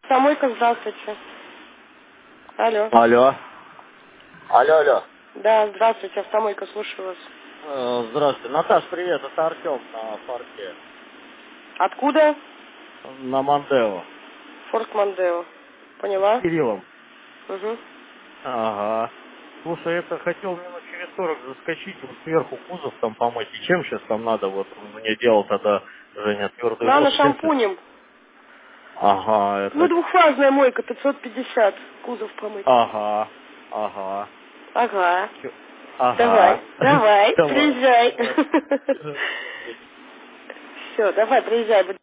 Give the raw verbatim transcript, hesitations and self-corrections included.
Автомойка, здравствуйте. Алло. Алло. Алло, алло. Да, здравствуйте, автомойка, слушаю вас. Э, Здравствуйте. Наташ, привет, это Артем на парке. Откуда? На Мондео. Форт Мондео. Поняла? С Кириллом. Угу. Ага. Слушай, это хотел минут через сорок заскочить, вот сверху кузов там помыть. И чем сейчас там надо? Вот мне делал тогда Женя твердый Рано воздух. Чем сейчас? шампунем. Ага, Ну, это... двухфазная мойка, пятьсот пятьдесят. Кузов помыть. Ага, ага. Ага. Чё? Ага. Давай, давай, Давай, приезжай. давай. Все, давай, приезжай.